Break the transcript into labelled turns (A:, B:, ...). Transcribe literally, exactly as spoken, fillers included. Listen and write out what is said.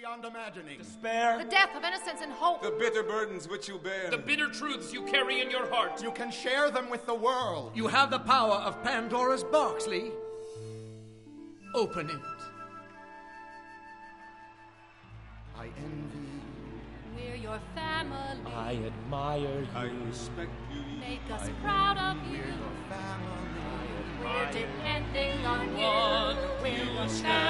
A: beyond imagining.
B: Despair.
C: The death of innocence and hope.
D: The bitter burdens which you bear.
E: The bitter truths you carry in your heart.
A: You can share them with the world.
B: You have the power of Pandora's box, Lee. Open it.
A: I envy.
C: We're your family.
F: I admire you.
D: I respect you.
C: Make us proud of you.
A: We're your family.
C: We're depending on you. We're your family.